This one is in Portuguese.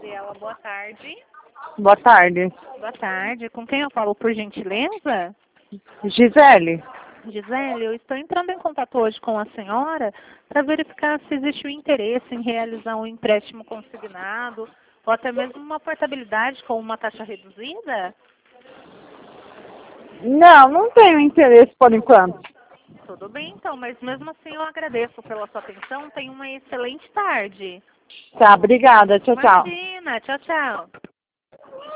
Gabriela, boa tarde. Boa tarde. Boa tarde. Com quem eu falo, por gentileza? Gisele? Gisele, eu estou entrando em contato hoje com a senhora para verificar se existe o interesse em realizar um empréstimo consignado ou até mesmo uma portabilidade com uma taxa reduzida. Não tenho interesse por enquanto. Tudo bem, então, mas mesmo assim eu agradeço pela sua atenção. Tenha uma excelente tarde. Tá, obrigada. Tchau, tchau. Imagina, tchau, tchau.